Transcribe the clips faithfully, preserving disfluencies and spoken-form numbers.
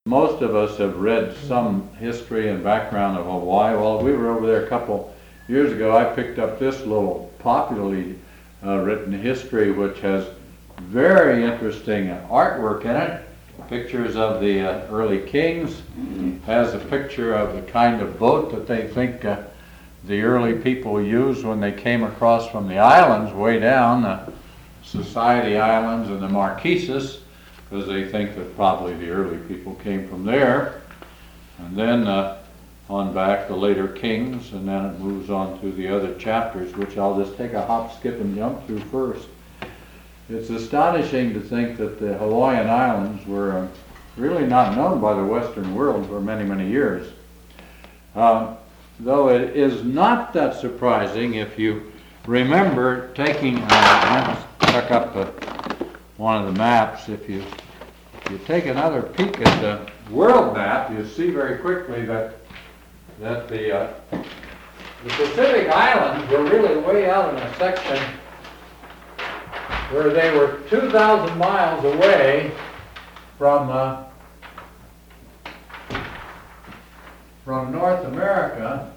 Most of us have read some history and background of Hawaii. Well, we were over there a couple years ago. I picked up this little popularly uh, written history, which has very interesting artwork in it. Pictures of the uh, early kings. Has a picture of the kind of boat that they think uh, the early people used when they came across from the islands way down, the Society Islands and the Marquesas, because they think that probably the early people came from there. And then uh, on back the later kings, and then it moves on to the other chapters, which I'll just take a hop, skip, and jump through first. It's astonishing to think that the Hawaiian Islands were uh, really not known by the Western world for many, many years. Um, though it is not that surprising if you remember taking, uh, let's check up the one of the maps. If you if you take another peek at the world map, you see very quickly that that the uh, the Pacific Islands were really way out in a section where they were two thousand miles away from uh, from North America,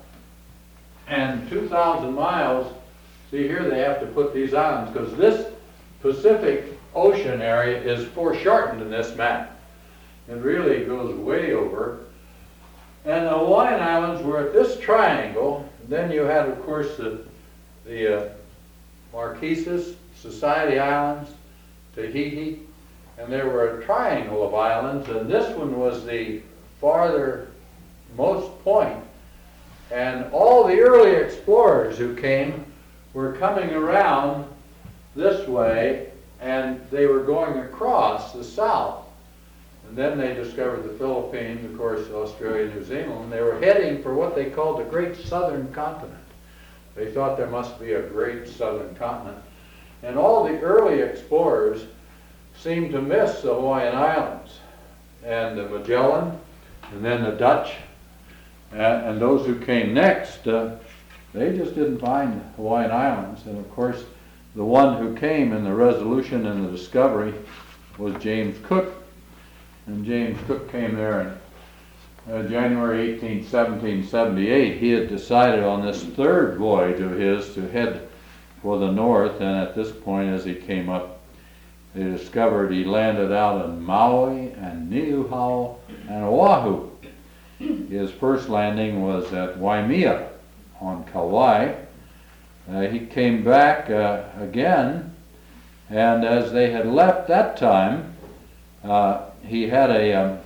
and two thousand miles. See here, they have to put these islands because this Pacific Ocean area is foreshortened in this map. It really goes way over. And the Hawaiian Islands were at this triangle. And then you had, of course, the, the uh, Marquesas, Society Islands, Tahiti, and there were a triangle of islands, and this one was the farthermost point. And all the early explorers who came were coming around this way, and they were going across the south. And then they discovered the Philippines, of course, Australia, New Zealand, and they were heading for what they called the Great Southern Continent. They thought there must be a great southern continent. And all the early explorers seemed to miss the Hawaiian Islands, and the Magellan, and then the Dutch, and, and those who came next, uh, they just didn't find Hawaiian Islands. And of course, the one who came in the Resolution and the Discovery was James Cook. And James Cook came there in uh, January eighteenth, seventeen seventy-eight. He had decided on this third voyage of his to head for the north, and at this point, as he came up, they discovered he landed out in Maui and Niihau and Oahu. His first landing was at Waimea on Kauai. Uh, he came back uh, again, and as they had left that time, uh, he had a um,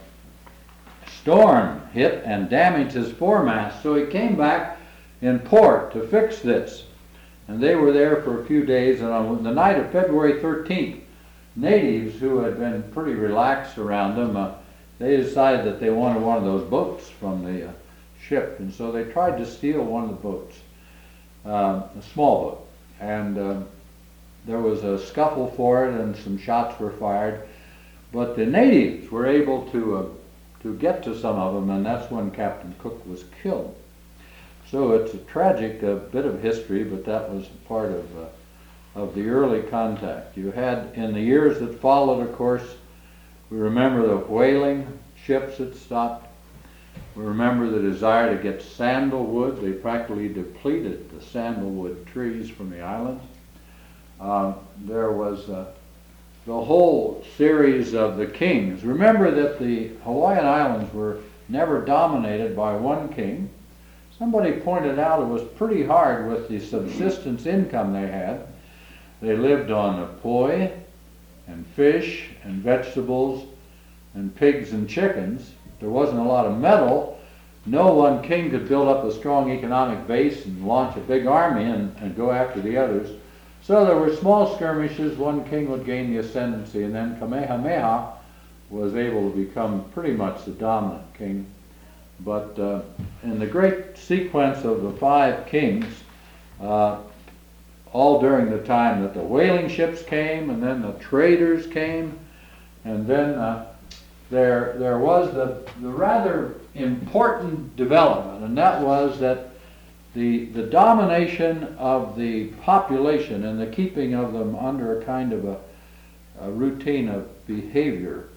storm hit and damaged his foremast, so he came back in port to fix this. And they were there for a few days, and on the night of February thirteenth, natives who had been pretty relaxed around them, uh, they decided that they wanted one of those boats from the uh, ship, and so they tried to steal one of the boats, uh, a small boat, and uh, there was a scuffle for it, and some shots were fired, but the natives were able to uh, to get to some of them, and that's when Captain Cook was killed. So it's a tragic uh, bit of history, but that was part of uh, of the early contact. You had, in the years that followed, of course, we remember the whaling ships that stopped. We remember the desire to get sandalwood. They practically depleted the sandalwood trees from the islands. Uh, there was uh, the whole series of the kings. Remember that the Hawaiian Islands were never dominated by one king. Somebody pointed out it was pretty hard with the subsistence income they had. They lived on the poi and fish and vegetables and pigs and chickens. There wasn't a lot of metal. No one king could build up a strong economic base and launch a big army and, and go after the others. So there were small skirmishes. One king would gain the ascendancy, and then Kamehameha was able to become pretty much the dominant king. But uh, in the great sequence of the five kings, uh, all during the time that the whaling ships came, and then the traders came, and then uh, there there was the, the rather important development, and that was that the the domination of the population and the keeping of them under a kind of a, a routine of behavior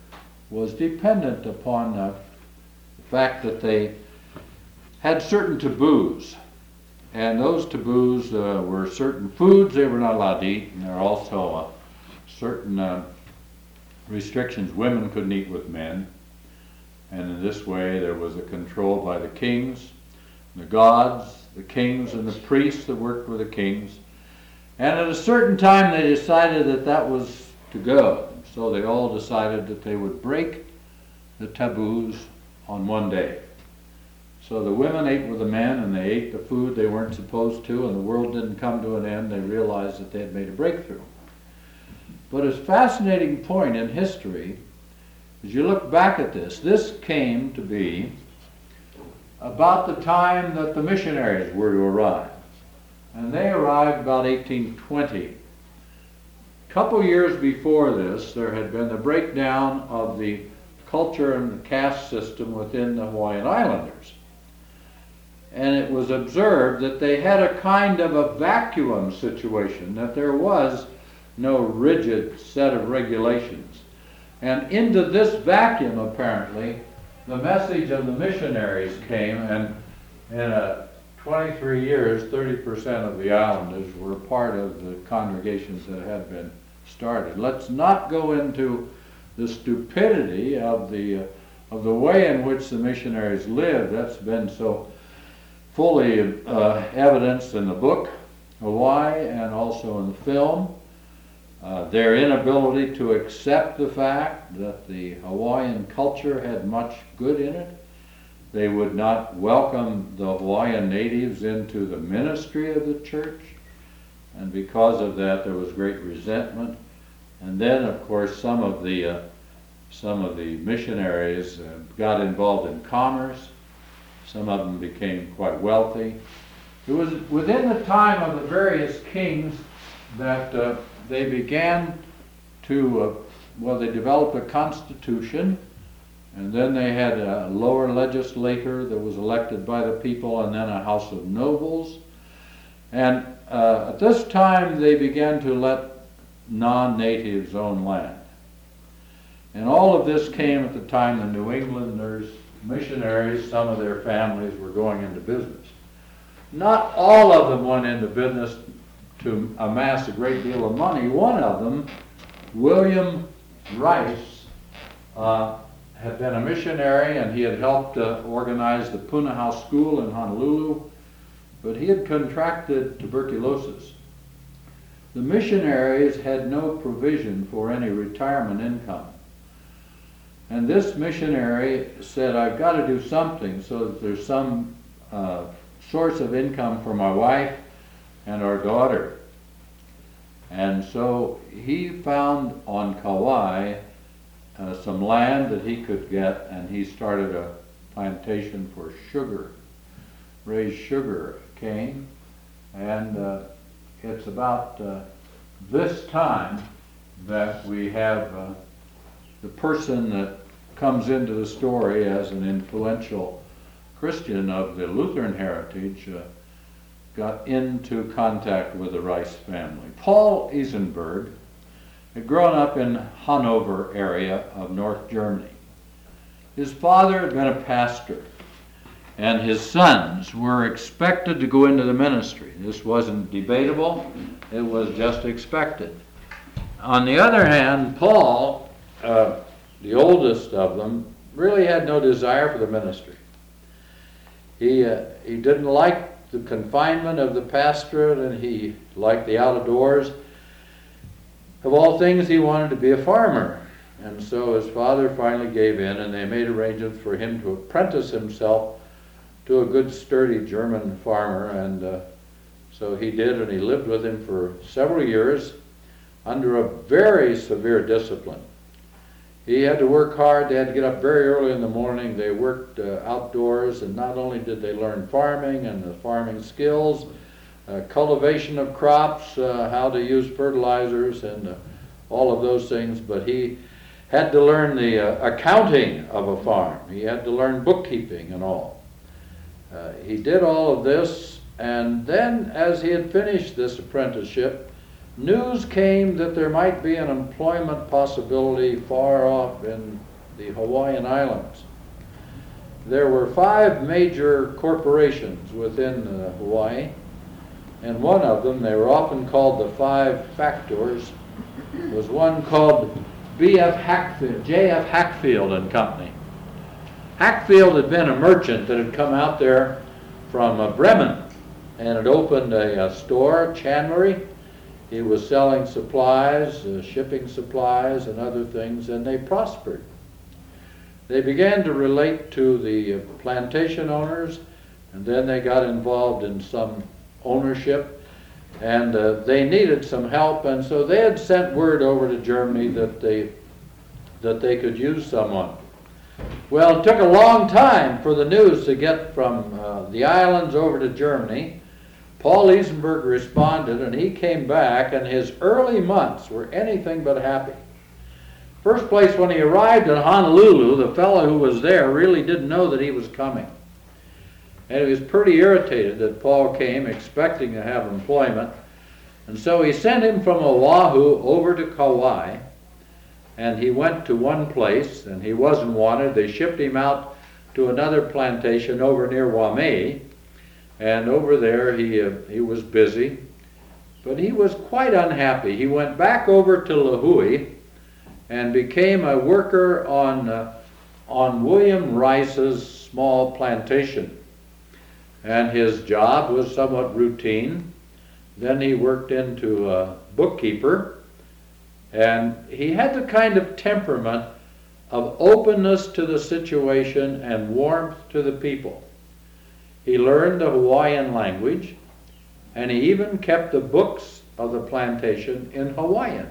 was dependent upon uh, the fact that they had certain taboos. And those taboos uh, were certain foods they were not allowed to eat, and there are also uh, certain uh, restrictions. Women couldn't eat with men. And in this way there was a control by the kings, the gods, the kings, and the priests that worked with the kings. And at a certain time they decided that that was to go. So they all decided that they would break the taboos on one day. So the women ate with the men, and they ate the food they weren't supposed to, and the world didn't come to an end. They realized that they had made a breakthrough. But a fascinating point in history, as you look back at this, this came to be about the time that the missionaries were to arrive. And they arrived about eighteen twenty. A couple years before this, there had been the breakdown of the culture and the caste system within the Hawaiian Islanders. And it was observed that they had a kind of a vacuum situation, that there was no rigid set of regulations. And into this vacuum, apparently, the message of the missionaries came, and in a twenty-three years, thirty percent of the islanders were part of the congregations that had been started. Let's not go into the stupidity of the, uh, of the way in which the missionaries lived. That's been so fully uh, evidenced in the book, Hawaii, and also in the film. Uh, their inability to accept the fact that the Hawaiian culture had much good in it. They would not welcome the Hawaiian natives into the ministry of the church, and because of that there was great resentment. And then, of course, some of the uh, some of the missionaries uh, got involved in commerce. Some of them became quite wealthy. It was within the time of the various kings that uh, they began to, uh, well, they developed a constitution, and then they had a lower legislature that was elected by the people, and then a house of nobles. And uh, at this time, they began to let non-natives own land. And all of this came at the time the New Englanders, missionaries, some of their families were going into business. Not all of them went into business to amass a great deal of money. One of them, William Rice, uh, had been a missionary, and he had helped uh, organize the Punahou School in Honolulu, but he had contracted tuberculosis. The missionaries had no provision for any retirement income. And this missionary said, I've got to do something so that there's some uh, source of income for my wife and our daughter. And so he found on Kauai uh, some land that he could get, and he started a plantation for sugar, raised sugar cane. And uh, it's about uh, this time that we have uh, the person that comes into the story as an influential Christian of the Lutheran heritage uh, got into contact with the Rice family. Paul Eisenberg had grown up in Hanover area of North Germany. His father had been a pastor, and his sons were expected to go into the ministry. This wasn't debatable, it was just expected. On the other hand, Paul, uh, the oldest of them, really had no desire for the ministry. He, uh, he didn't like the confinement of the pastorate, and he liked the out-of-doors. Of all things, he wanted to be a farmer. And so his father finally gave in, and they made arrangements for him to apprentice himself to a good, sturdy German farmer. And uh, so he did, and he lived with him for several years under a very severe discipline. He had to work hard. They had to get up very early in the morning. They worked uh, outdoors, and not only did they learn farming and the farming skills, uh, cultivation of crops, uh, how to use fertilizers, and uh, all of those things, but he had to learn the uh, accounting of a farm. He had to learn bookkeeping and all. Uh, he did all of this, and then as he had finished this apprenticeship, news came that there might be an employment possibility far off in the Hawaiian Islands. There were five major corporations within uh, Hawaii, and one of them, they were often called the five factors, was one called B F Hackfield, J F Hackfield and Company. Hackfield had been a merchant that had come out there from uh, Bremen and had opened a, a store, chandlery. He was selling supplies, uh, shipping supplies and other things, and they prospered. They began to relate to the uh, plantation owners, and then they got involved in some ownership, and uh, they needed some help, and so they had sent word over to Germany that they that they could use someone. Well, it took a long time for the news to get from uh, the islands over to Germany. Paul Isenberg responded, and he came back, and his early months were anything but happy. First place, when he arrived in Honolulu, the fellow who was there really didn't know that he was coming. And he was pretty irritated that Paul came expecting to have employment. And so he sent him from Oahu over to Kauai, and he went to one place, and he wasn't wanted. They shipped him out to another plantation over near Waimea, and over there he, uh, he was busy. But he was quite unhappy. He went back over to Lihue and became a worker on, uh, on William Rice's small plantation. And his job was somewhat routine. Then he worked into a bookkeeper, and he had the kind of temperament of openness to the situation and warmth to the people. He learned the Hawaiian language, and he even kept the books of the plantation in Hawaiian.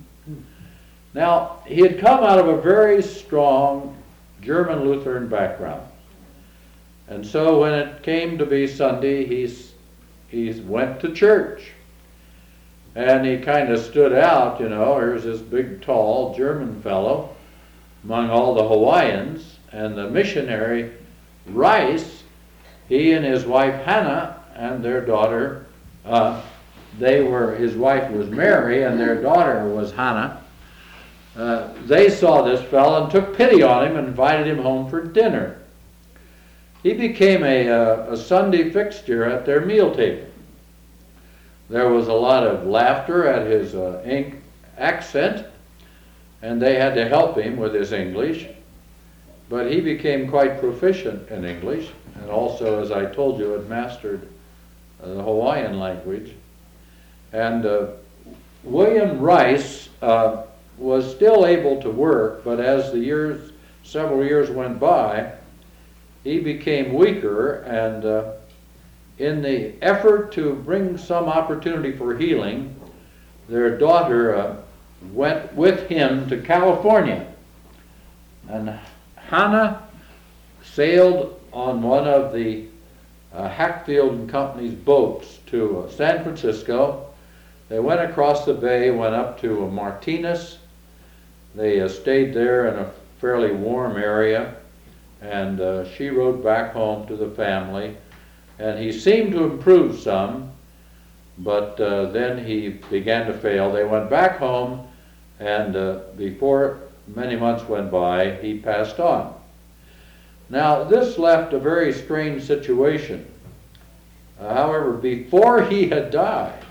Now, he had come out of a very strong German Lutheran background. And so when it came to be Sunday, he's, he went to church. And he kind of stood out, you know, here's this big, tall German fellow among all the Hawaiians. And the missionary, Rice, he and his wife Hannah and their daughter, uh, they were, his wife was Mary and their daughter was Hannah. Uh, they saw this fellow and took pity on him and invited him home for dinner. He became a, a, a Sunday fixture at their meal table. There was a lot of laughter at his uh, ink accent, and they had to help him with his English. But he became quite proficient in English, and also, as I told you, had mastered uh, the Hawaiian language. And uh, William Rice uh, was still able to work, but as the years, several years went by, he became weaker, and uh, in the effort to bring some opportunity for healing, their daughter uh, went with him to California. And Hannah sailed on one of the uh, Hackfield and Company's boats to uh, San Francisco. They went across the bay, went up to uh, Martinez. They uh, stayed there in a fairly warm area, and uh, she rode back home to the family. And he seemed to improve some, but uh, then he began to fail. They went back home, and uh, before many months went by, he passed on. Now, this left a very strange situation. Uh, however, before he had died,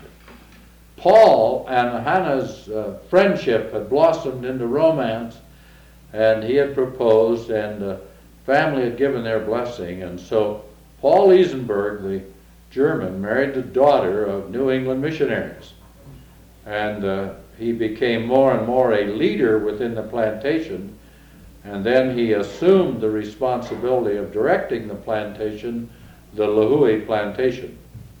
Paul and Hannah's uh, friendship had blossomed into romance, and he had proposed, and the family had given their blessing. And so Paul Isenberg, the German, married the daughter of New England missionaries. And uh, he became more and more a leader within the plantation, and then he assumed the responsibility of directing the plantation, the Lihue plantation.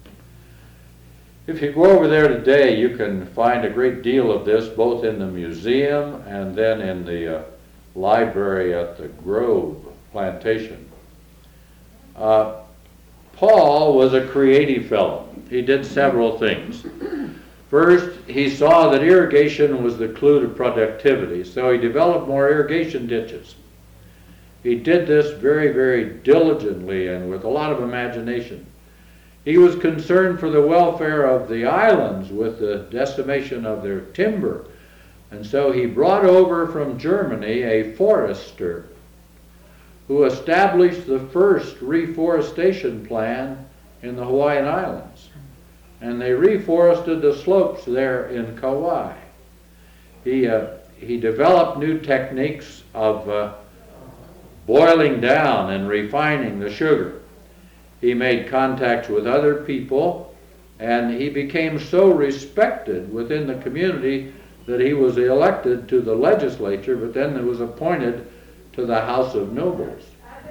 If you go over there today, you can find a great deal of this, both in the museum and then in the uh, library at the Grove plantation. Uh, Paul was a creative fellow. He did several things. First, he saw that irrigation was the clue to productivity, so he developed more irrigation ditches. He did this very, very diligently and with a lot of imagination. He was concerned for the welfare of the islands with the decimation of their timber, And so he brought over from Germany a forester who established the first reforestation plan in the Hawaiian Islands. And they reforested the slopes there in Kauai. He, uh, he developed new techniques of uh, boiling down and refining the sugar. He made contacts with other people, and he became so respected within the community that he was elected to the legislature, but then he was appointed to the House of Nobles.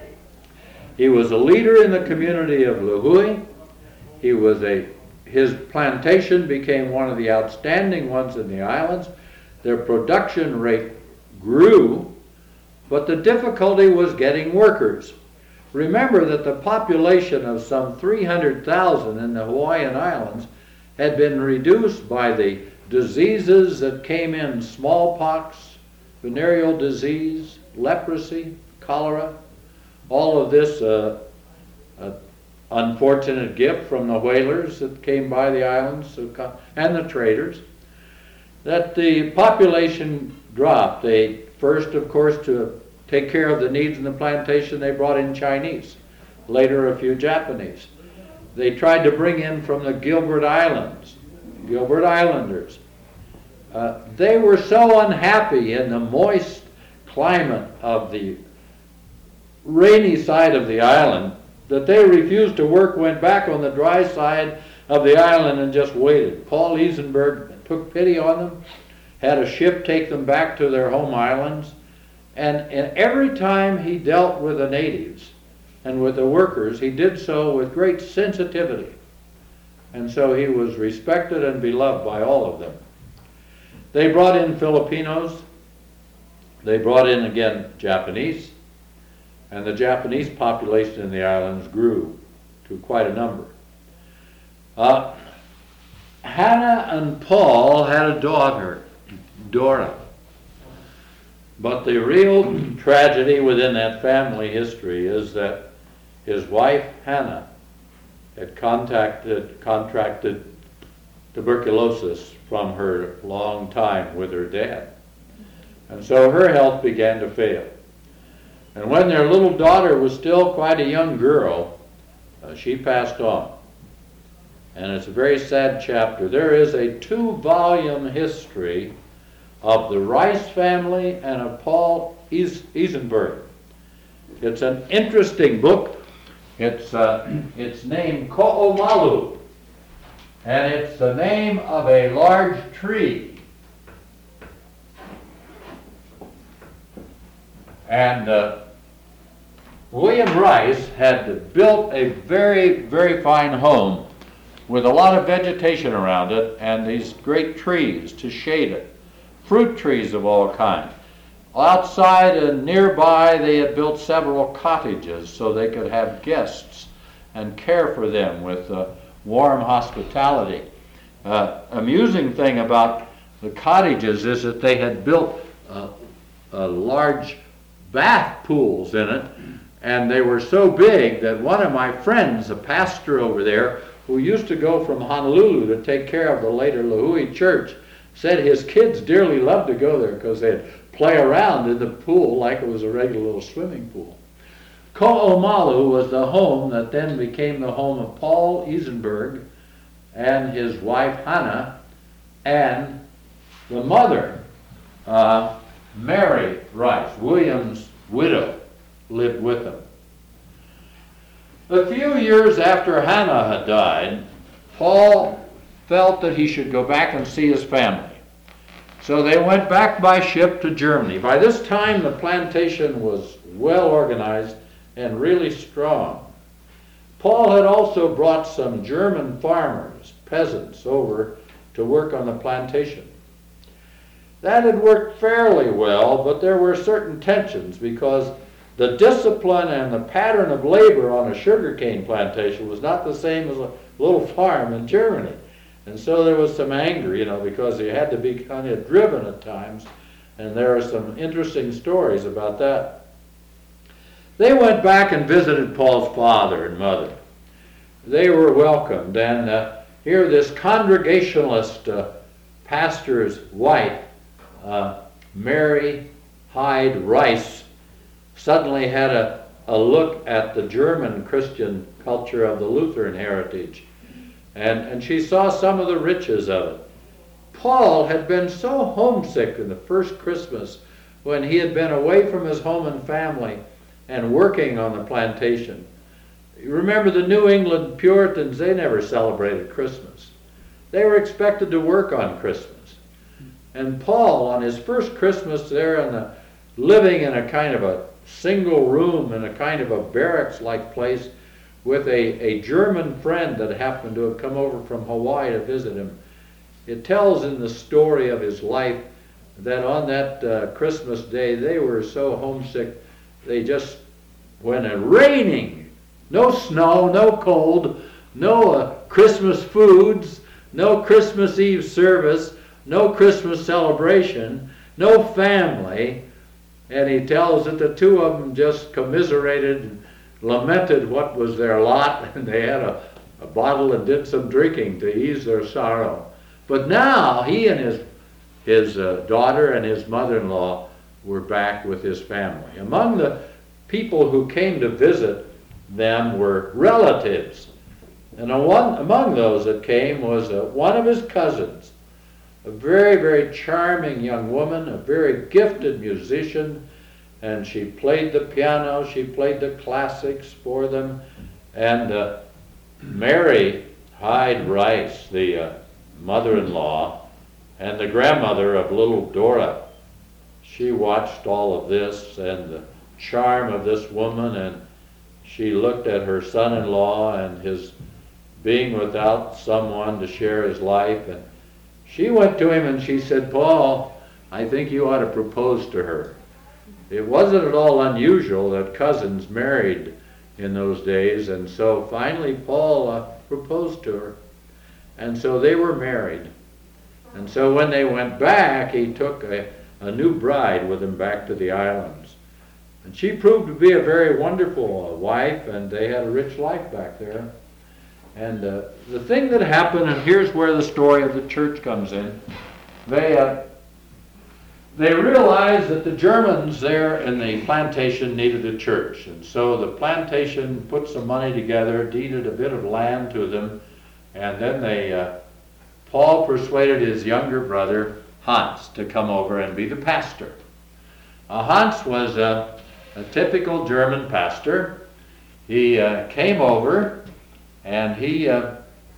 He was a leader in the community of Lihue. He was a, his plantation became one of the outstanding ones in the islands. Their production rate grew, but the difficulty was getting workers. Remember that the population of some three hundred thousand in the Hawaiian Islands had been reduced by the diseases that came in: smallpox, venereal disease, leprosy, cholera. All of this uh, uh, unfortunate gift from the whalers that came by the islands and the traders, that the population dropped. They first, of course, to take care of the needs in the plantation, they brought in Chinese, later a few Japanese. They tried to bring in from the Gilbert Islands, Gilbert Islanders. Uh, they were so unhappy in the moist climate of the rainy side of the island that they refused to work, went back on the dry side of the island and just waited. Paul Isenberg took pity on them, had a ship take them back to their home islands, and, and every time he dealt with the natives and with the workers, he did so with great sensitivity. And so he was respected and beloved by all of them. They brought in Filipinos. They brought in, again, Japanese. And the Japanese population in the islands grew to quite a number. Uh, Hannah and Paul had a daughter, Dora. But the real tragedy within that family history is that his wife, Hannah, had contacted, contracted tuberculosis from her long time with her dad. And so her health began to fail. And when their little daughter was still quite a young girl, uh, she passed on. And it's a very sad chapter. There is a two-volume history of the Rice family and of Paul Isenberg. It's an interesting book. It's, uh, it's named Ko'omalu, and it's the name of a large tree. And uh, William Rice had built a very, very fine home with a lot of vegetation around it and these great trees to shade it, fruit trees of all kinds. Outside and nearby, they had built several cottages so they could have guests and care for them with uh, warm hospitality. Uh, amusing thing about the cottages is that they had built uh, a large bath pools in it, and they were so big that one of my friends, a pastor over there, who used to go from Honolulu to take care of the later Lihue church, said his kids dearly loved to go there because they'd play around in the pool like it was a regular little swimming pool. Ko'omalu was the home that then became the home of Paul Isenberg and his wife Hannah, and the mother, uh, Mary Rice, William's widow, lived with them. A few years after Hannah had died, Paul felt that he should go back and see his family. So they went back by ship to Germany. By this time, the plantation was well organized and really strong. Paul had also brought some German farmers, peasants, over to work on the plantation. That had worked fairly well, but there were certain tensions because the discipline and the pattern of labor on a sugarcane plantation was not the same as a little farm in Germany. And so there was some anger, you know, because you had to be kind of driven at times, and there are some interesting stories about that. They went back and visited Paul's father and mother. They were welcomed, and uh, here this Congregationalist uh, pastor's wife uh, Mary Hyde Rice suddenly had a, a look at the German Christian culture of the Lutheran heritage, and, and she saw some of the riches of it. Paul had been so homesick in the first Christmas when he had been away from his home and family and working on the plantation. You remember the New England Puritans, they never celebrated Christmas. They were expected to work on Christmas. And Paul, on his first Christmas there, in the, living in a kind of a single room in a kind of a barracks-like place with a, a German friend that happened to have come over from Hawaii to visit him, it tells in the story of his life that on that uh, Christmas day they were so homesick they just, when it raining, no snow, no cold, no uh, Christmas foods, no Christmas Eve service, no Christmas celebration, no family, and he tells that the two of them just commiserated and lamented what was their lot, and they had a, a bottle and did some drinking to ease their sorrow. But now he and his, his uh, daughter and his mother-in-law were back with his family. Among the people who came to visit them were relatives. And one, among those that came was uh, one of his cousins, a very, very charming young woman, a very gifted musician, and she played the piano, she played the classics for them, and uh, Mary Hyde Rice, the uh, mother-in-law, and the grandmother of little Dora, she watched all of this and the charm of this woman, and she looked at her son-in-law and his being without someone to share his life, and she went to him and she said, "Paul, I think you ought to propose to her." It wasn't at all unusual that cousins married in those days, and so finally Paul uh, proposed to her. And so they were married. And so when they went back, he took a, a new bride with him back to the islands. And she proved to be a very wonderful uh, wife, and they had a rich life back there. And uh, the thing that happened, and here's where the story of the church comes in, they uh, they realized that the Germans there in the plantation needed a church. And so the plantation put some money together, deeded a bit of land to them, and then they, uh, Paul persuaded his younger brother, Hans, to come over and be the pastor. Uh, Hans was uh, a typical German pastor. He uh, came over and he uh,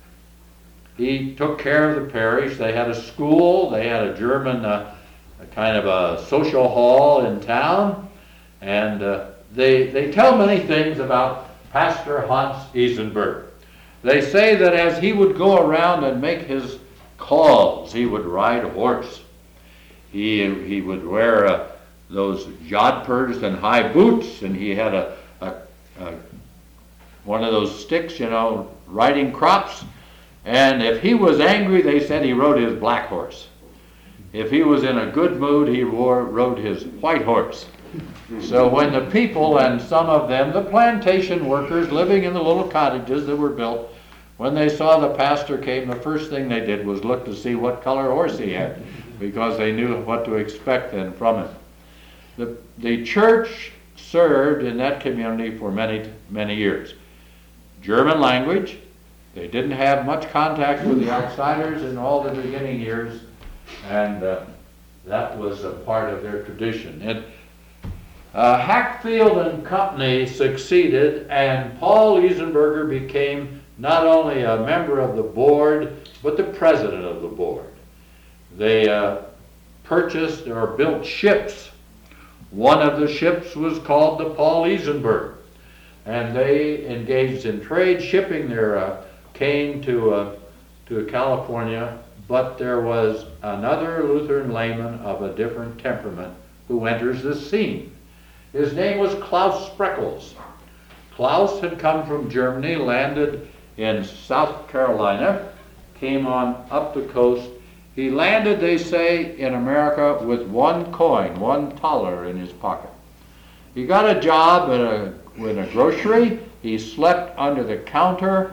he took care of the parish. They had a school, they had a German uh, a kind of a social hall in town, and uh, they, they tell many things about Pastor Hans Isenberg. They say that as he would go around and make his calls, he would ride a horse. He, he would wear uh, those jodhpurs and high boots, and he had a, a, a one of those sticks, you know, riding crops. And if he was angry, they said he rode his black horse. If he was in a good mood, he wore, rode his white horse. So when the people, and some of them, the plantation workers living in the little cottages that were built, when they saw the pastor came, the first thing they did was look to see what color horse he had, because they knew what to expect then from him. The, the church served in that community for many, many years. German language. They didn't have much contact with the outsiders in all the beginning years, and uh, that was a part of their tradition. It, uh, Hackfield and Company succeeded, and Paul Isenberger became not only a member of the board, but the president of the board. They uh, purchased or built ships. One of the ships was called the Paul Isenberg, and they engaged in trade, shipping their uh, cane to, uh, to California. But there was another Lutheran layman of a different temperament who enters the scene. His name was Klaus Spreckels. Klaus had come from Germany, landed in South Carolina, came on up the coast. He landed, they say, in America with one coin, one thaler in his pocket. He got a job in a, in a grocery. He slept under the counter.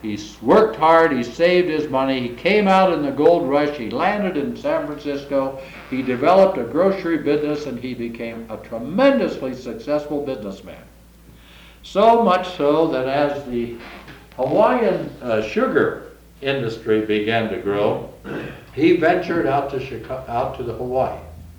He worked hard, he saved his money, he came out in the gold rush, he landed in San Francisco, he developed a grocery business, and he became a tremendously successful businessman. So much so that as the Hawaiian uh, sugar industry began to grow, he ventured out to Chicago, out to the Hawaii.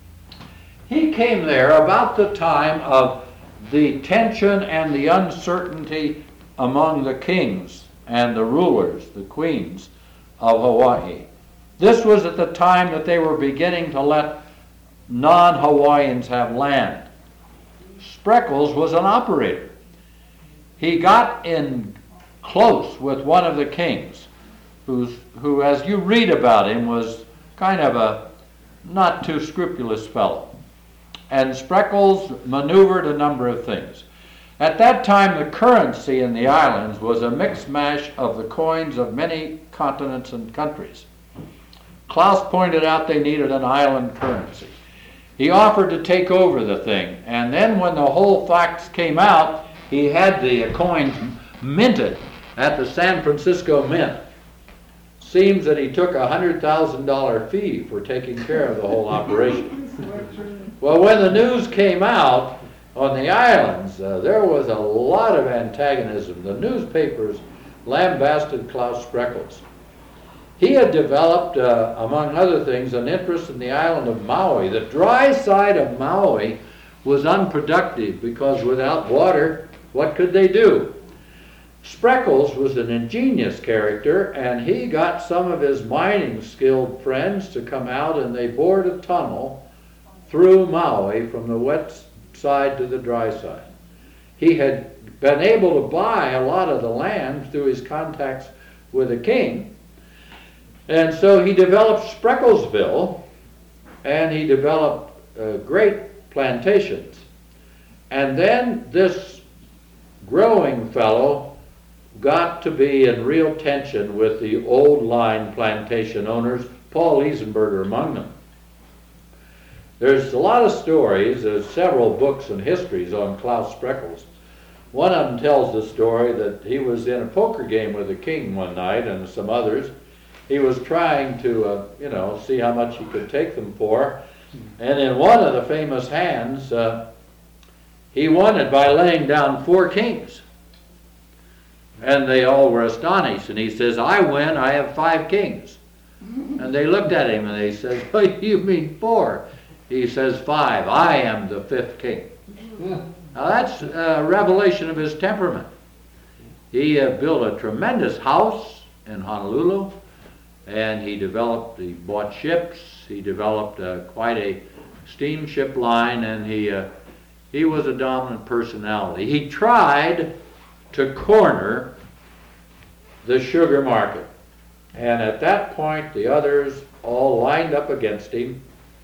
He came there about the time of the tension and the uncertainty among the kings and the rulers, the queens of Hawaii. This was at the time that they were beginning to let non-Hawaiians have land. Spreckels was an operator. He got in close with one of the kings, who's, who, as you read about him, was kind of a not too scrupulous fellow. And Spreckels maneuvered a number of things. At that time, the currency in the islands was a mixed mash of the coins of many continents and countries. Klaus pointed out they needed an island currency. He offered to take over the thing, and then when the whole facts came out, he had the coins minted at the San Francisco Mint. Seems that he took a one hundred thousand dollars fee for taking care of the whole operation. Well, when the news came out on the islands, uh, there was a lot of antagonism. The newspapers lambasted Klaus Spreckels. He had developed, uh, among other things, an interest in the island of Maui. The dry side of Maui was unproductive because without water, what could they do? Spreckels was an ingenious character, and he got some of his mining skilled friends to come out, and they bored a tunnel through Maui from the wet side to the dry side. He had been able to buy a lot of the land through his contacts with the king, and so he developed Spreckelsville, and he developed uh, great plantations. And then this growing fellow got to be in real tension with the old line plantation owners, Paul Eisenberger among them. There's a lot of stories, there's several books and histories on Klaus Spreckels. One of them tells the story that he was in a poker game with the king one night and some others. He was trying to, uh, you know, see how much he could take them for. And in one of the famous hands, uh, he won it by laying down four kings. And they all were astonished. And he says, I win, I have five kings. And they looked at him and they said, oh, you mean four? He says, five, I am the fifth king. Now that's a revelation of his temperament. He uh, built a tremendous house in Honolulu, and he developed, he bought ships, he developed uh, quite a steamship line, and he, uh, he was a dominant personality. He tried to corner the sugar market, and at that point the others all lined up against him.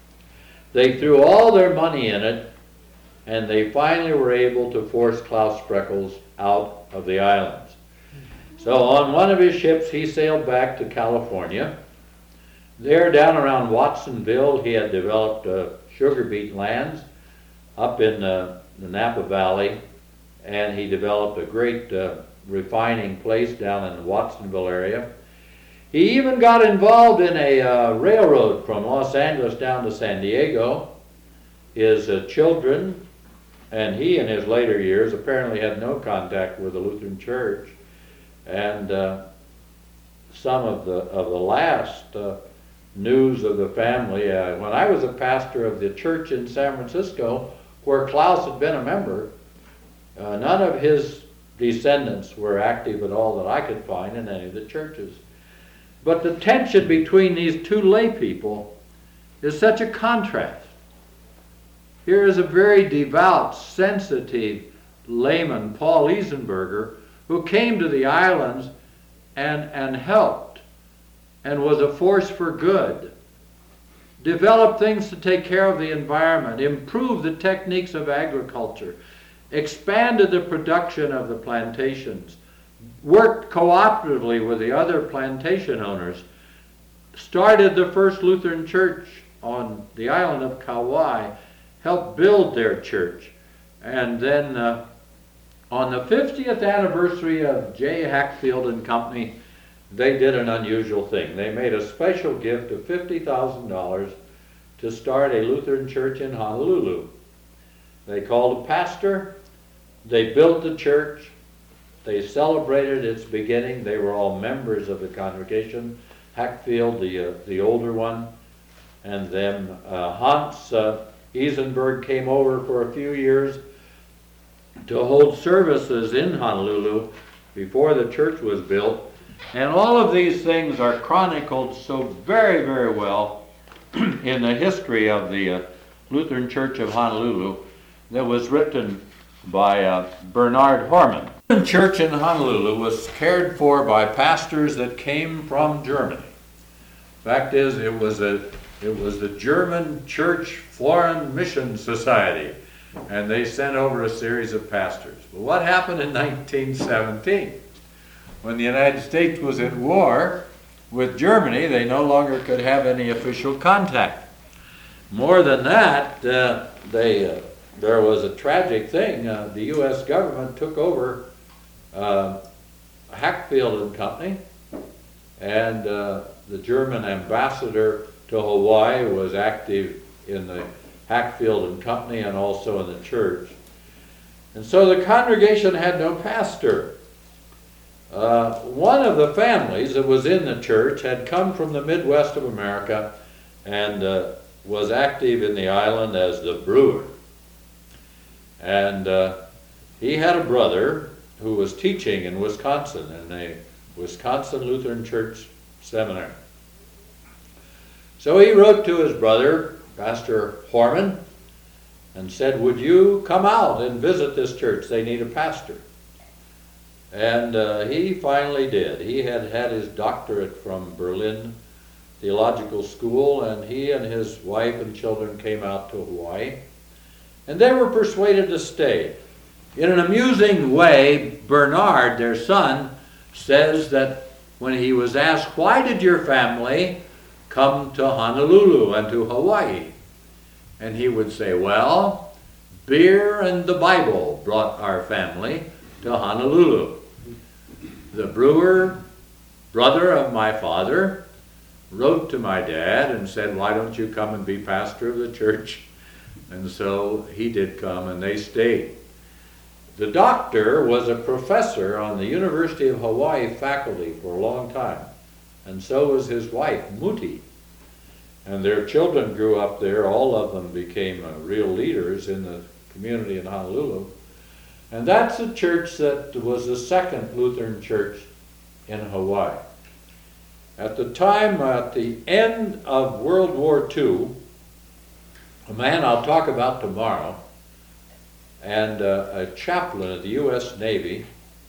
They threw all their money in it, and they finally were able to force Klaus Spreckels out of the islands. So on one of his ships, he sailed back to California. There, down around Watsonville, he had developed uh, sugar beet lands up in uh, the Napa Valley, and he developed a great uh, refining place down in the Watsonville area. He even got involved in a uh, railroad from Los Angeles down to San Diego. His uh, children, and he in his later years, apparently had no contact with the Lutheran Church. And uh, some of the of the last uh, news of the family, uh, when I was a pastor of the church in San Francisco, where Klaus had been a member, uh, none of his descendants were active at all that I could find in any of the churches. But the tension between these two lay people is such a contrast. Here is a very devout, sensitive layman, Paul Eisenberger, who came to the islands and, and helped and was a force for good, developed things to take care of the environment, improved the techniques of agriculture, expanded the production of the plantations, worked cooperatively with the other plantation owners, started the first Lutheran church on the island of Kauai, helped build their church, and then uh, On the fiftieth anniversary of J. Hackfield and Company, they did an unusual thing. They made a special gift of fifty thousand dollars to start a Lutheran church in Honolulu. They called a pastor, they built the church, they celebrated its beginning. They were all members of the congregation. Hackfield, the, uh, the older one, and then uh, Hans uh, Eisenberg came over for a few years to hold services in Honolulu before the church was built. And all of these things are chronicled so very, very well in the history of the uh, Lutheran Church of Honolulu that was written by uh, Bernard Horman. The church in Honolulu was cared for by pastors that came from Germany. Fact is, it was a it was the German Church Foreign Mission Society, and they sent over a series of pastors. But what happened in nineteen seventeen? When the United States was at war with Germany, they no longer could have any official contact. More than that, uh, they uh, there was a tragic thing. Uh, the U S government took over uh, Hackfield and Company, and uh, the German ambassador to Hawaii was active in the Hackfield and Company and also in the church. And so the congregation had no pastor. Uh, one of the families that was in the church had come from the Midwest of America and uh, was active in the island as the brewer. And uh, he had a brother who was teaching in Wisconsin in a Wisconsin Lutheran Church seminary. So he wrote to his brother, Pastor Horman, and said, would you come out and visit this church? They need a pastor. And uh, he finally did. He had had his doctorate from Berlin Theological School, and he and his wife and children came out to Hawaii. And they were persuaded to stay. In an amusing way, Bernard, their son, says that when he was asked, why did your family come to Honolulu and to Hawaii? And he would say, well, beer and the Bible brought our family to Honolulu. The brewer, brother of my father, wrote to my dad and said, why don't you come and be pastor of the church? And so he did come, and they stayed. The doctor was a professor on the University of Hawaii faculty for a long time, and so was his wife, Muti. And their children grew up there. All of them became uh, real leaders in the community in Honolulu. And that's a church that was the second Lutheran church in Hawaii. At the time, at the end of World War Two, a man I'll talk about tomorrow, and uh, a chaplain of the U S Navy,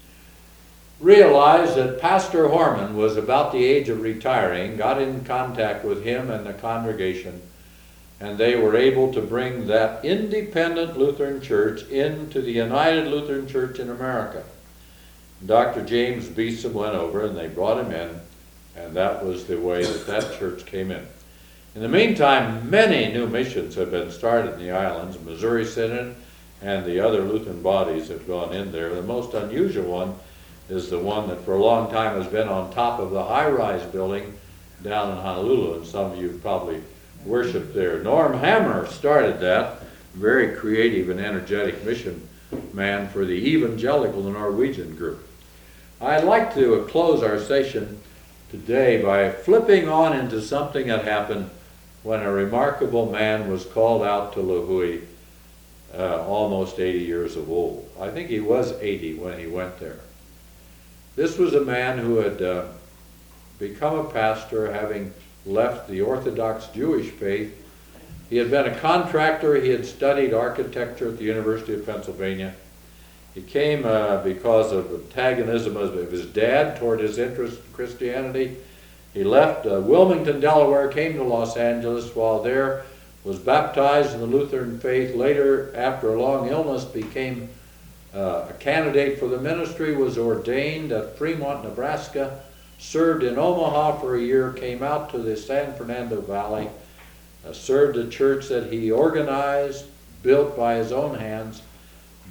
realized that Pastor Horman was about the age of retiring, got in contact with him and the congregation, and they were able to bring that independent Lutheran church into the United Lutheran Church in America. Doctor James Beeson went over, and they brought him in, and that was the way that that church came in. In the meantime, many new missions have been started in the islands. Missouri Synod and the other Lutheran bodies have gone in there. The most unusual one is the one that for a long time has been on top of the high-rise building down in Honolulu, and some of you probably worshiped there. Norm Hammer started that, very creative and energetic mission man for the Evangelical Norwegian group. I'd like to close our session today by flipping on into something that happened when a remarkable man was called out to Lihue, uh, almost eighty years of old. I think he was eighty when he went there. This was a man who had uh, become a pastor, having left the Orthodox Jewish faith. He had been a contractor. He had studied architecture at the University of Pennsylvania. He came uh, because of antagonism of his dad toward his interest in Christianity. He left uh, Wilmington, Delaware, came to Los Angeles. While there, was baptized in the Lutheran faith. Later, after a long illness, became uh, a candidate for the ministry, was ordained at Fremont, Nebraska, served in Omaha for a year, came out to the San Fernando Valley, uh, served a church that he organized, built by his own hands,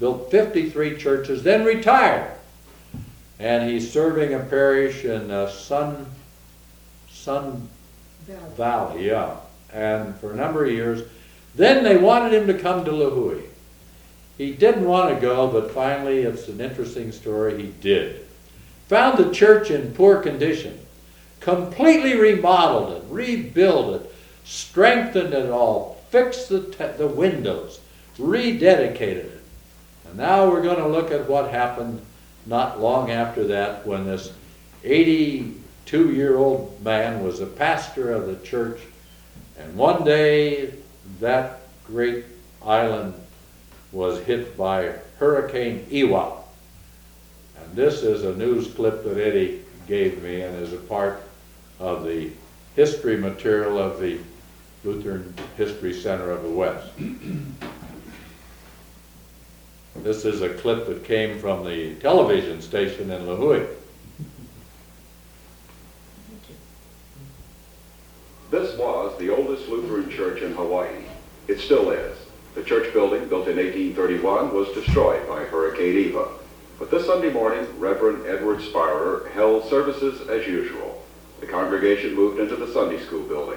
built fifty-three churches, then retired. And he's serving a parish in uh, Sun, Sun Valley. Valley, yeah. And for a number of years. Then they wanted him to come to Lihue. He didn't want to go, but finally, it's an interesting story, he did. Found the church in poor condition, completely remodeled it, rebuilt it, strengthened it all, fixed the, te- the windows, rededicated it. And now we're going to look at what happened not long after that, when this eighty-two-year-old man was a pastor of the church, and one day that great island was hit by Hurricane Iwa. And this is a news clip that Eddie gave me and is a part of the history material of the Lutheran History Center of the West. This is a clip that came from the television station in Lihue. This was the oldest Lutheran church in Hawaii. It still is. The church building, built in eighteen thirty-one, was destroyed by Hurricane Eva. But this Sunday morning, Reverend Edward Spirer held services as usual. The congregation moved into the Sunday school building.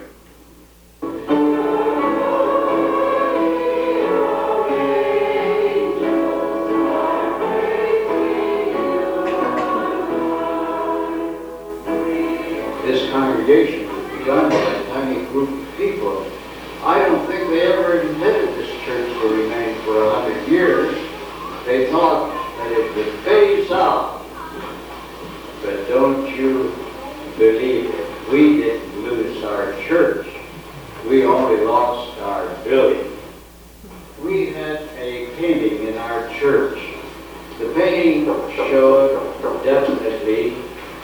This congregation was begun by a tiny group of people. I don't think they ever intended this church to remain for a hundred years. They thought that it would phase out. But don't you believe it? We didn't lose our church. We only lost our building. We had a painting in our church. The painting showed definitely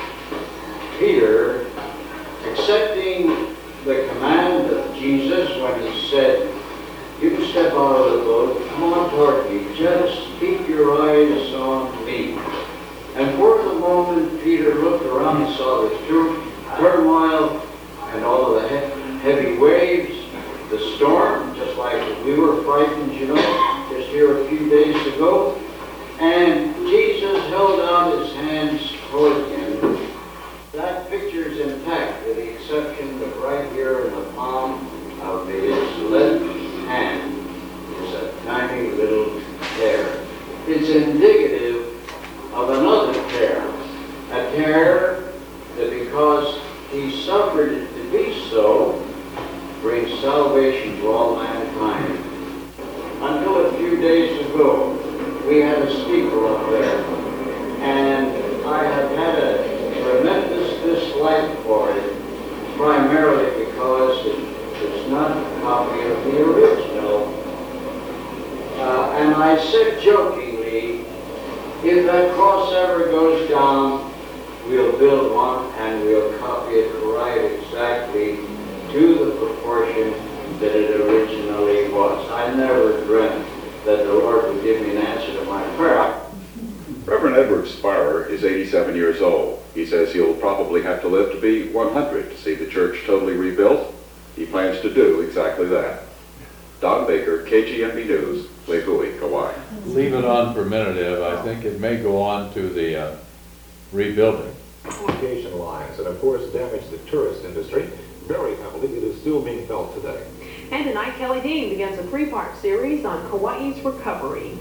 Peter accepting the command of Jesus when he said, "You step out of the boat, come on toward me, just keep your eyes on me." And for the moment, Peter looked around and saw the tur- turmoil and all of the he- heavy waves, the storm, just like we were frightened, you know, just here a few days ago. And Jesus held out his hands toward him. That picture is intact, with the exception of right here in the palm of his left hand is a tiny little tear. It's indicative of another tear, a tear that, because he suffered it to be so, brings salvation to all mankind. Until a few days ago, we had a steeple up there, and I have had a tremendous dislike for it, primarily because it is not a copy of the original. Uh, and I said jokingly, if that cross ever goes down, we'll build one and we'll copy it right exactly to the proportion that it originally was. I never dreamt that the Lord would give me an answer to my prayer. Reverend Edward Spirer is eighty-seven years old. He says he'll probably have to live to be one hundred to see the church totally rebuilt. He plans to do exactly that. Don Baker, K G M B News, Lihue, Kauai. Leave it on for a minute, Ed. I think it may go on to the uh, rebuilding. Communication lines and, of course, damaged the tourist industry very heavily. It is still being felt today. And tonight, Kelly Dean begins a three-part series on Kauai's recovery.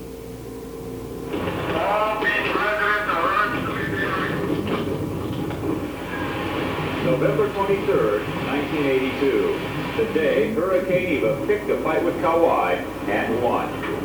November twenty-third, nineteen eighty-two, the day Hurricane Eva picked a fight with Kauai and won.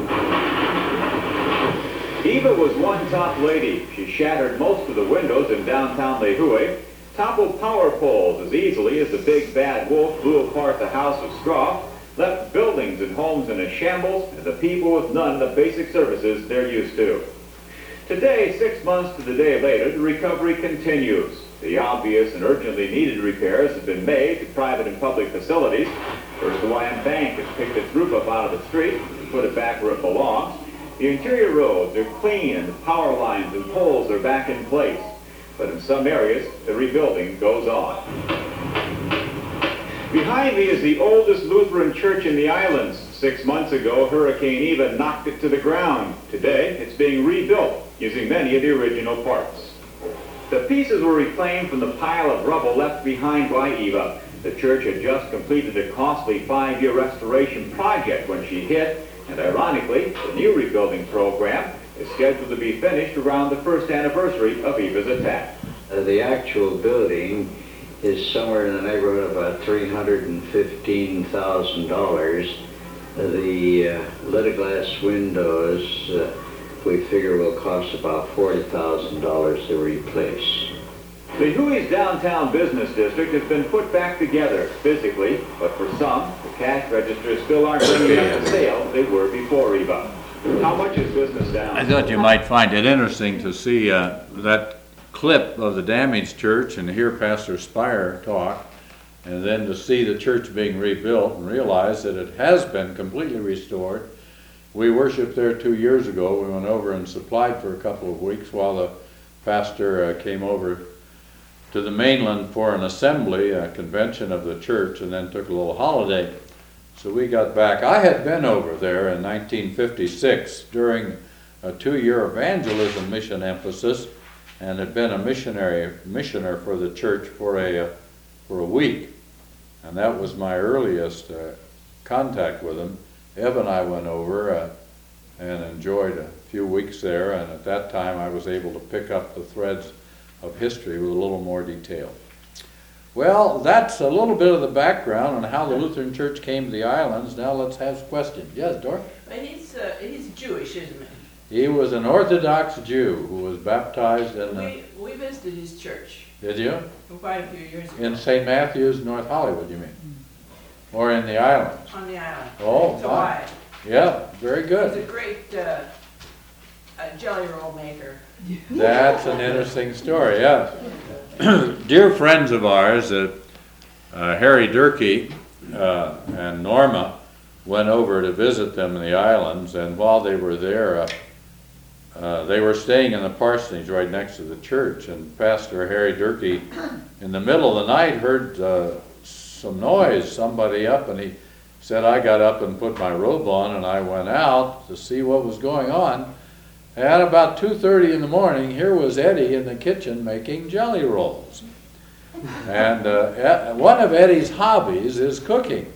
Eva was one top lady. She shattered most of the windows in downtown Lihue, toppled power poles as easily as the big bad wolf blew apart the house of straw, left buildings and homes in a shambles, and the people with none of the basic services they're used to. Today, six months to the day later, the recovery continues. The obvious and urgently needed repairs have been made to private and public facilities. First Hawaiian Bank has picked its roof up out of the street and put it back where it belongs. The interior roads are clean and the power lines and poles are back in place. But in some areas, the rebuilding goes on. Behind me is the oldest Lutheran church in the islands, Six months ago, Hurricane Eva knocked it to the ground. Today, it's being rebuilt using many of the original parts. The pieces were reclaimed from the pile of rubble left behind by Eva. The church had just completed a costly five-year restoration project when she hit, and ironically, the new rebuilding program is scheduled to be finished around the first anniversary of Eva's attack. Uh, the actual building is somewhere in the neighborhood of about three hundred fifteen thousand dollars. Uh, the uh, little glass windows, uh, we figure will cost about forty thousand dollars to replace. The Huey's downtown business district has been put back together physically, but for some, the cash registers still aren't bringing up the sales they were before Eva. How much is business down? I thought you might find it interesting to see uh, that clip of the damaged church and hear Pastor Spire talk, and then to see the church being rebuilt and realize that it has been completely restored. We worshiped there two years ago. We went over and supplied for a couple of weeks while the pastor uh, came over to the mainland for an assembly, a convention of the church, and then took a little holiday. So we got back. I had been over there in nineteen fifty-six during a two-year evangelism mission emphasis, and had been a missionary missioner for the church for a uh, for a week, and that was my earliest uh, contact with him. Eb and I went over uh, and enjoyed a few weeks there, and at that time I was able to pick up the threads of history with a little more detail. Well, that's a little bit of the background on how the Lutheran Church came to the islands. Now let's have questions. Yes, Dor? But he's, uh, he's Jewish, isn't he? He was an Orthodox Jew who was baptized in the... We, we visited his church Did you? quite a few years ago. In Saint Matthews, North Hollywood, you mean? Or in the islands? On the island. Oh, Hawaii. fine. Yeah, very He's good. a great uh, uh, jelly roll maker. That's an interesting story, yes. Dear friends of ours, uh, uh, Harry Durkee uh, and Norma went over to visit them in the islands, and while they were there, uh, uh, they were staying in the parsonage right next to the church, and Pastor Harry Durkee, in the middle of the night, heard uh, some noise, somebody up, and he said, I got up and put my robe on, and I went out to see what was going on. At about two thirty in the morning, here was Eddie in the kitchen making jelly rolls. And uh, one of Eddie's hobbies is cooking.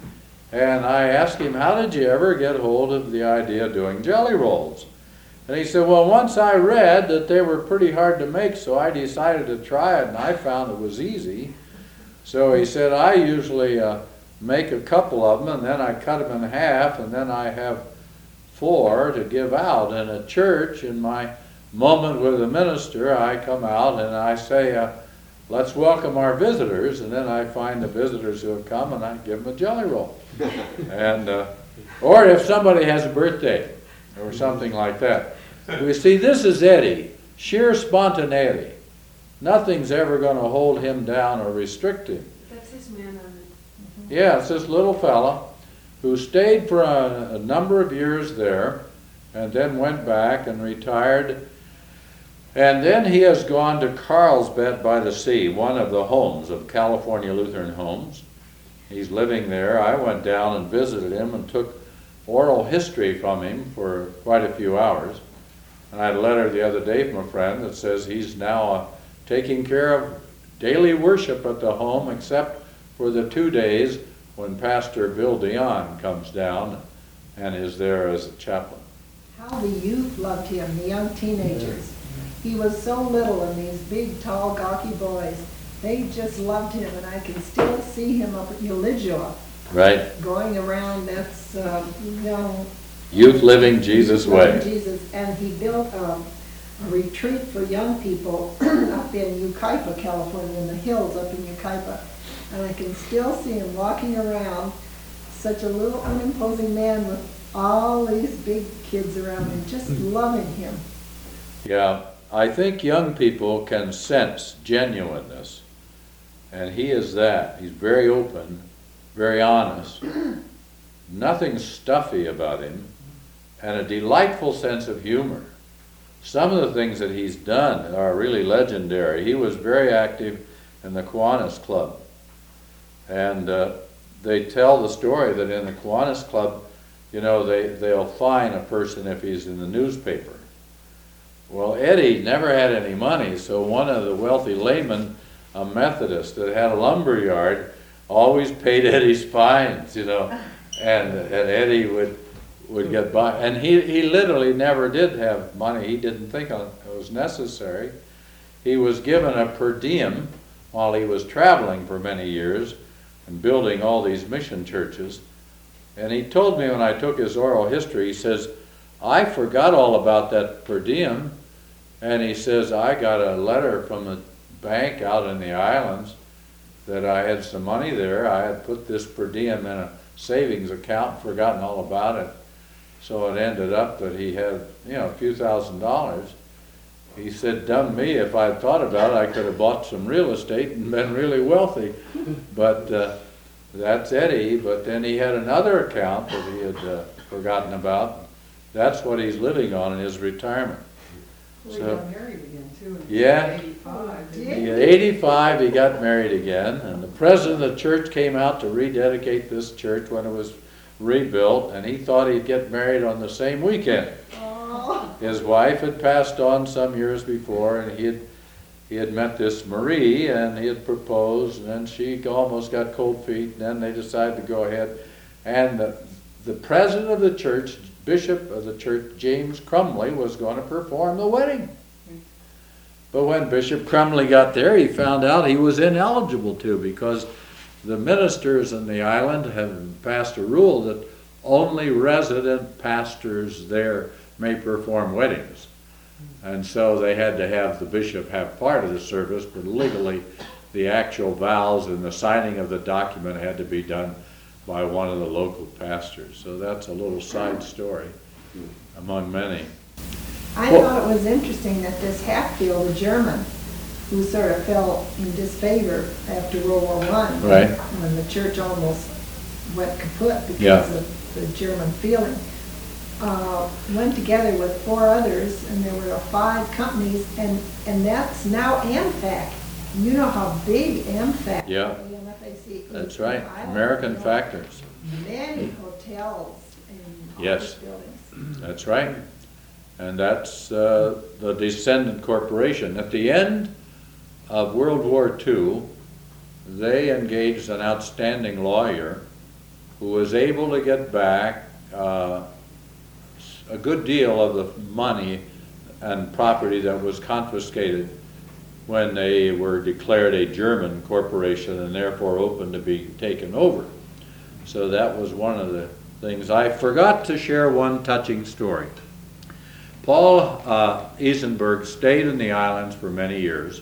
And I asked him, how did you ever get hold of the idea of doing jelly rolls? And he said, well, once I read that they were pretty hard to make, so I decided to try it, and I found it was easy. So he said, I usually uh, make a couple of them, and then I cut them in half, and then I have four to give out. In a church, in my moment with the minister, I come out and I say, uh, let's welcome our visitors, and then I find the visitors who have come and I give them a jelly roll. and uh, Or if somebody has a birthday or something like that. We see, this is Eddie, sheer spontaneity. Nothing's ever going to hold him down or restrict him. That's his man on it. Yeah, it's this little fella who stayed for a, a number of years there and then went back and retired. And then he has gone to Carlsbad by the Sea, one of the homes of California Lutheran Homes. He's living there. I went down and visited him and took oral history from him for quite a few hours. And I had a letter the other day from a friend that says he's now uh, taking care of daily worship at the home except for the two days when Pastor Bill Dion comes down and is there as a chaplain. How the youth loved him, the young teenagers. He was so little, and these big, tall, gawky boys, they just loved him, and I can still see him up at Uligua. Right. Going around, that's uh, young. Youth living Jesus' way. Jesus, and he built um, a retreat for young people up in Yucaipa, California, in the hills up in Yucaipa. And I can still see him walking around, such a little unimposing man with all these big kids around him, just loving him. Yeah, I think young people can sense genuineness, and he is that. He's very open, very honest, nothing stuffy about him, and a delightful sense of humor. Some of the things that he's done are really legendary. He was very active in the Kiwanis Club. And uh, they tell the story that in the Kiwanis Club, you know, they, they'll fine a person if he's in the newspaper. Well, Eddie never had any money, so one of the wealthy laymen, a Methodist that had a lumber yard, always paid Eddie's fines, you know, and, and Eddie would, would get by. And he, he literally never did have money. He didn't think it was necessary. He was given a per diem while he was traveling for many years and building all these mission churches. And he told me when I took his oral history, he says, I forgot all about that per diem. And he says, I got a letter from the bank out in the islands that I had some money there. I had put this per diem in a savings account, forgotten all about it. So it ended up that he had, you know, a few thousand dollars. He said, dumn me, if I'd thought about it, I could have bought some real estate and been really wealthy. But uh, that's Eddie. But then he had another account that he had uh, forgotten about. That's what he's living on in his retirement. Well, he So- got married again too. in Yeah. eighty-five. Did He- At eighty-five, he got married again, and the president of the church came out to rededicate this church when it was rebuilt, and he thought he'd get married on the same weekend. Oh, His wife had passed on some years before, and he had he had met this Marie, and he had proposed, and then she almost got cold feet, and then they decided to go ahead. And the, the president of the church, bishop of the church, James Crumley, was going to perform the wedding. But when Bishop Crumley got there, he found out he was ineligible to, because the ministers in the island have passed a rule that only resident pastors there may perform weddings. And so they had to have the bishop have part of the service, but legally the actual vows and the signing of the document had to be done by one of the local pastors. So that's a little side story among many. I thought it was interesting that this Hatfield, a German, who sort of fell in disfavor after World War One, Right. when the church almost went kaput because Yeah. of the German feeling, uh, went together with four others, and there were five companies, and, and that's now AmFac. You know how big AmFac, Yeah. A M F A C is. That's right, I don't American know. factors. Many hotels and Yes. office buildings. That's right. And that's uh, the Descendant Corporation. At the end of World War Two, they engaged an outstanding lawyer who was able to get back uh, a good deal of the money and property that was confiscated when they were declared a German corporation and therefore open to be taken over. So that was one of the things. I forgot to share one touching story. Paul uh, Eisenberg stayed in the islands for many years,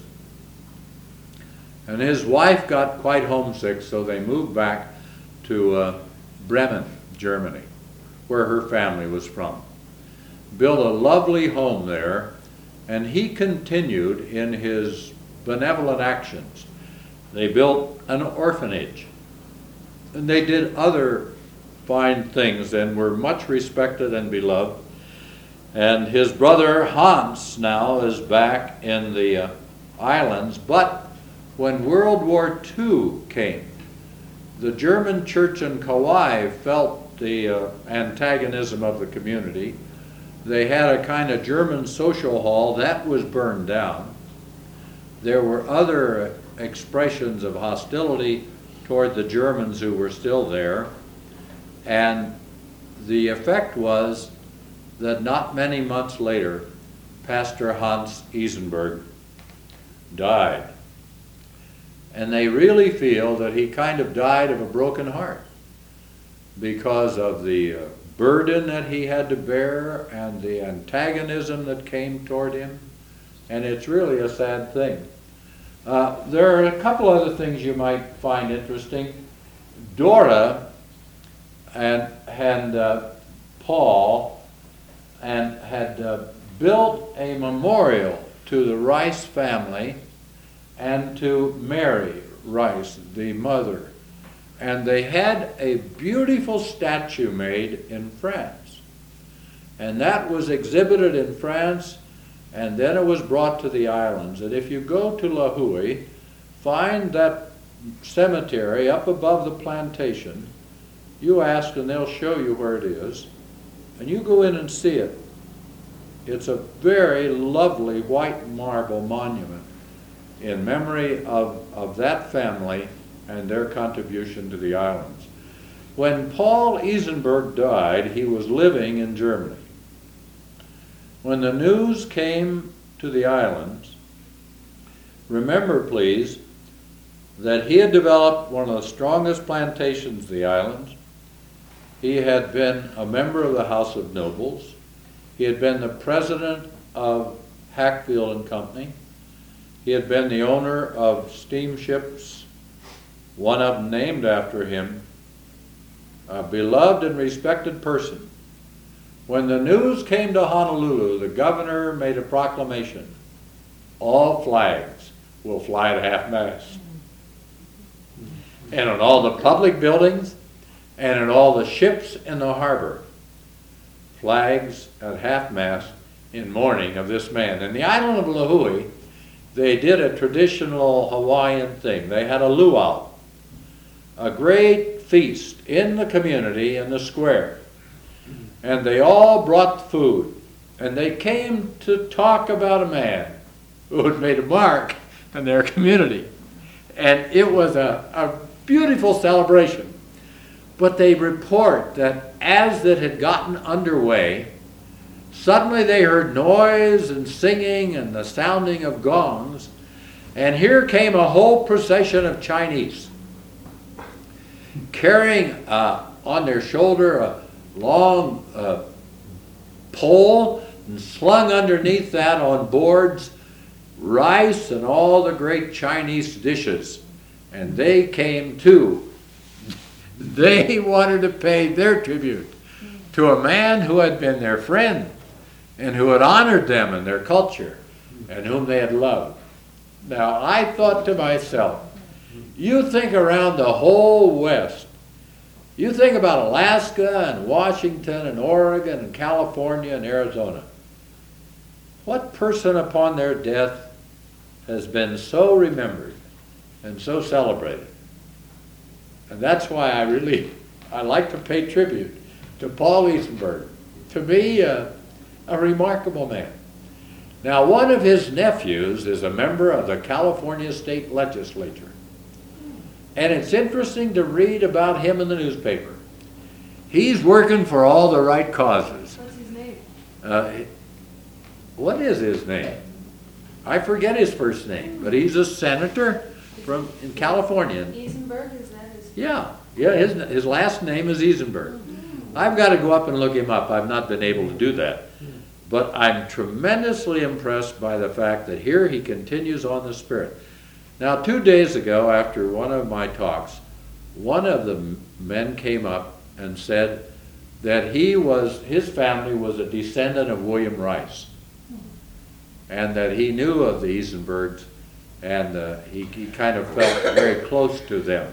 and his wife got quite homesick, so they moved back to uh, Bremen, Germany, where her family was from. Built a lovely home there, and he continued in his benevolent actions. They built an orphanage, and they did other fine things and were much respected and beloved. And his brother Hans now is back in the uh, islands, but when World War Two came, the German church in Kauai felt the uh, antagonism of the community. They had a kind of German social hall that was burned down. There were other expressions of hostility toward the Germans who were still there, and the effect was that not many months later, Pastor Hans Eisenberg died. And they really feel that he kind of died of a broken heart because of the uh, burden that he had to bear and the antagonism that came toward him. And it's really a sad thing. Uh, there are a couple other things you might find interesting. Dora and, and uh, Paul and had uh, built a memorial to the Rice family and to Mary Rice, the mother. And they had a beautiful statue made in France. And that was exhibited in France, and then it was brought to the islands. And if you go to La Huey, find that cemetery up above the plantation, you ask and they'll show you where it is, and you go in and see it. It's a very lovely white marble monument in memory of, of that family and their contribution to the islands. When Paul Isenberg died, he was living in Germany. When the news came to the islands, remember please, that he had developed one of the strongest plantations of the islands. He had been a member of the House of Nobles. He had been the president of Hackfield and Company. He had been the owner of steamships, one of them named after him, a beloved and respected person. When the news came to Honolulu, the governor made a proclamation. All flags will fly at half-mast. And in all the public buildings and in all the ships in the harbor, flags at half-mast in mourning of this man. In the island of Lahui, they did a traditional Hawaiian thing. They had a luau, a great feast in the community in the square. And they all brought food. And they came to talk about a man who had made a mark in their community. And it was a, a beautiful celebration. But they report that as it had gotten underway, suddenly they heard noise and singing and the sounding of gongs, and here came a whole procession of Chinese, carrying uh, on their shoulder a long uh, pole, and slung underneath that on boards rice and all the great Chinese dishes. And they came too. They wanted to pay their tribute to a man who had been their friend and who had honored them in their culture and whom they had loved. Now, I thought to myself, you think around the whole West, you think about Alaska and Washington and Oregon and California and Arizona. What person upon their death has been so remembered and so celebrated? And that's why I really, I like to pay tribute to Paul Isenberg. To me, uh, a remarkable man. Now, one of his nephews is a member of the California State Legislature. And it's interesting to read about him in the newspaper. He's working for all the right causes. What's his name? Uh, what is his name? I forget his first name, but he's a senator from in California. Isenberg, is that his? Yeah, yeah. His his last name is Isenberg. I've got to go up and look him up. I've not been able to do that, but I'm tremendously impressed by the fact that here he continues on the Spirit. Now, two days ago, after one of my talks, one of the men came up and said that he was, his family was a descendant of William Rice, and that he knew of the Isenbergs, and uh, he, he kind of felt very close to them.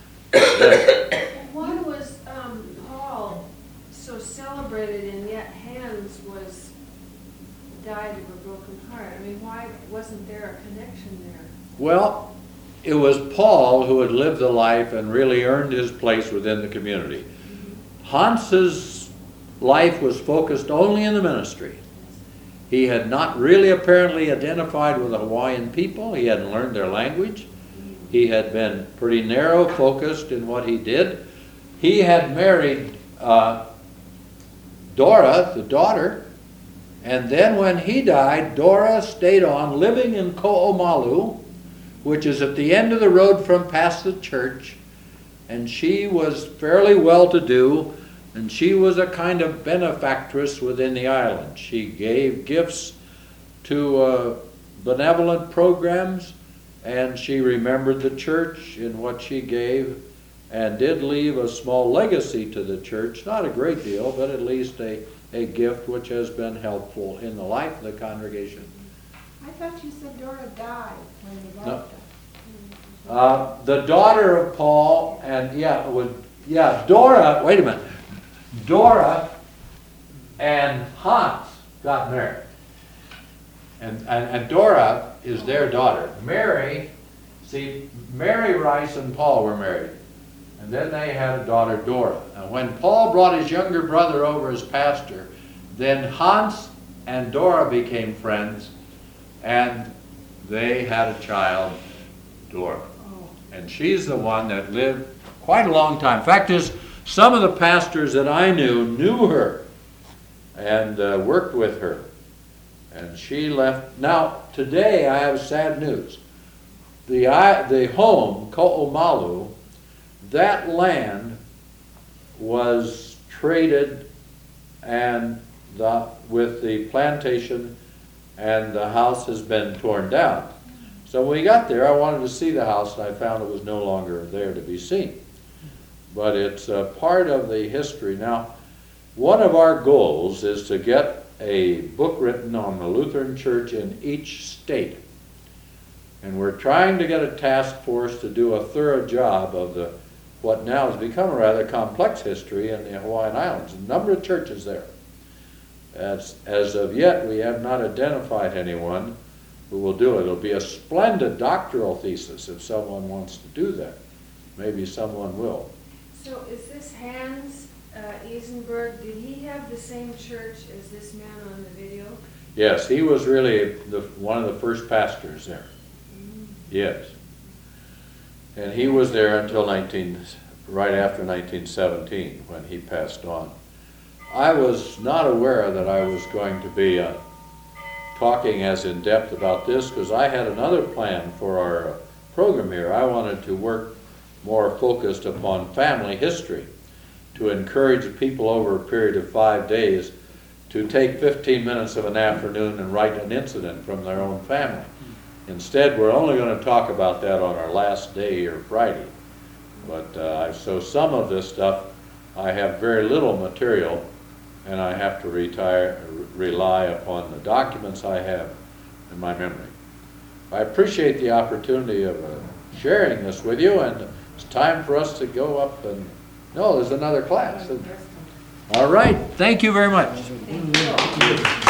Why was um, Paul so celebrated and yet Hans was died of a broken heart? I mean, why wasn't there a connection there? Well, it was Paul who had lived the life and really earned his place within the community. Hans's life was focused only in the ministry. He had not really apparently identified with the Hawaiian people. He hadn't learned their language. He had been pretty narrow focused in what he did. He had married uh, Dora, the daughter, and then when he died, Dora stayed on living in Ko'omalu, which is at the end of the road from past the church, and she was fairly well-to-do, and she was a kind of benefactress within the island. She gave gifts to uh, benevolent programs, and she remembered the church in what she gave, and did leave a small legacy to the church, not a great deal, but at least a, a gift which has been helpful in the life of the congregation. I thought you said Dora died when you No. left her. Uh, the daughter of Paul, and yeah, it was, yeah, Dora, wait a minute. Dora and Hans got married. And, and, and Dora is their daughter. Mary, see, Mary Rice and Paul were married. And then they had a daughter, Dora. Now, when Paul brought his younger brother over as pastor, then Hans and Dora became friends, and they had a child, Dora. And she's the one that lived quite a long time. Fact is, some of the pastors that I knew knew her and uh, worked with her. And she left. Now, today I have sad news. The, I, the home, Ko'omalu, that land was traded and the, with the plantation, and the house has been torn down. So when we got there, I wanted to see the house, and I found it was no longer there to be seen. But it's a part of the history. Now, one of our goals is to get a book written on the Lutheran Church in each state. And we're trying to get a task force to do a thorough job of the what now has become a rather complex history in the Hawaiian Islands. A number of churches there. As, as of yet, we have not identified anyone who will do it. It'll be a splendid doctoral thesis if someone wants to do that. Maybe someone will. So is this Hans uh, Eisenberg, did he have the same church as this man on the video? Yes, he was really the, one of the first pastors there. Mm-hmm. Yes. And he was there until nineteen, right after nineteen seventeen, when he passed on. I was not aware that I was going to be uh, talking as in depth about this, because I had another plan for our uh, program here. I wanted to work more focused upon family history, to encourage people over a period of five days to take fifteen minutes of an afternoon and write an incident from their own family. Instead, we're only going to talk about that on our last day or Friday. But uh, so some of this stuff, I have very little material, and I have to retire, rely upon the documents I have in my memory. I appreciate the opportunity of uh, sharing this with you, and it's time for us to go up and, no, there's another class. All right, thank you very much. Thank you.